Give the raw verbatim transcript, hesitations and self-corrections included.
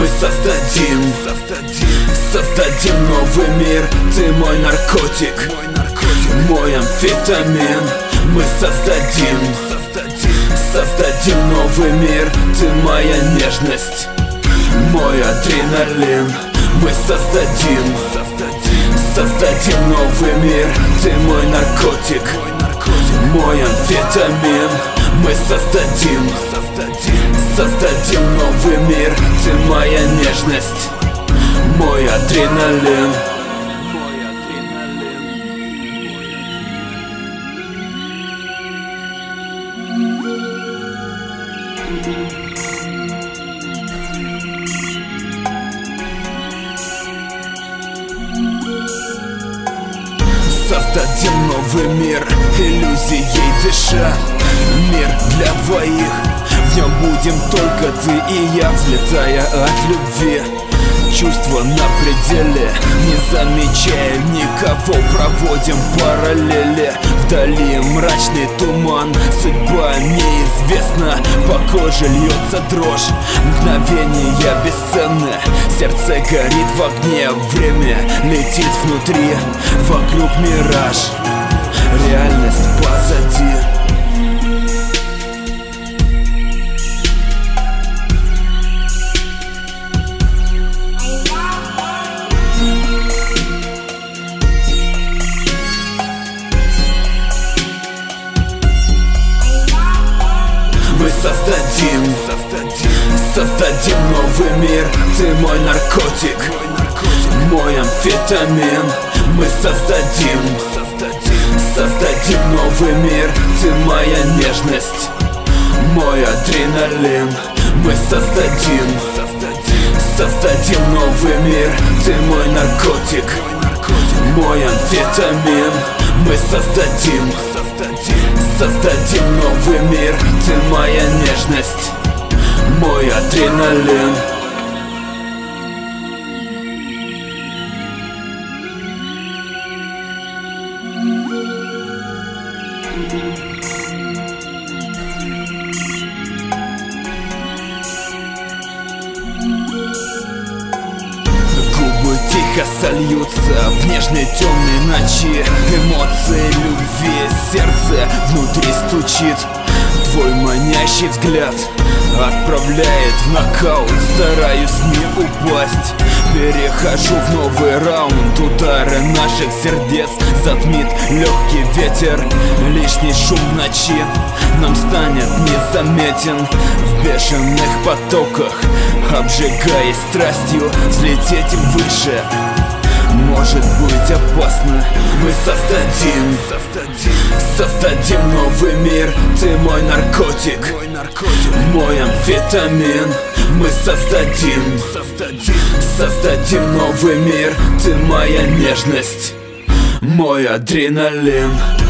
Мы создадим, создадим новый мир. Ты мой наркотик, мой амфетамин. Мы создадим, создадим новый мир. Ты моя нежность, мой адреналин. Мы создадим, создадим новый мир. Ты мой наркотик, мой амфетамин. Мы создадим, создадим новый мир. Ты моя нежность, мой адреналин. Создадим новый мир, иллюзией дыша. Мир для двоих, в нем будем только ты и я, взлетая от любви. Чувства на пределе, не замечая никого, проводим параллели. Вдали мрачный туман, судьба неизвестна. По коже льется дрожь, мгновения бесценны. Сердце горит в огне, время летит внутри. Вокруг мираж, реальность позади. Мы создадим, создадим новый мир. Ты мой наркотик, мой амфетамин. Мы создадим, создадим новый мир. Ты моя нежность, мой адреналин. Мы создадим, создадим новый мир. Ты мой наркотик, мой амфетамин. Мы создадим, создадим новый мир. Ты моя нежность, мой адреналин. Губы тихо сольются в нежной темной ночи. Эмоции любви, сердце внутри стучит. Твой манящий взгляд отправляет в нокаут. Стараюсь не упасть, перехожу в новый раунд. Удары наших сердец затмит легкий ветер. Лишний шум в ночи нам станет незаметен. В бешеных потоках, обжигаясь страстью, взлететь выше может быть опасно. Мы создадим, создадим новый мир. Ты мой наркотик, мой амфетамин. Мы создадим, создадим новый мир. Ты моя нежность, мой адреналин.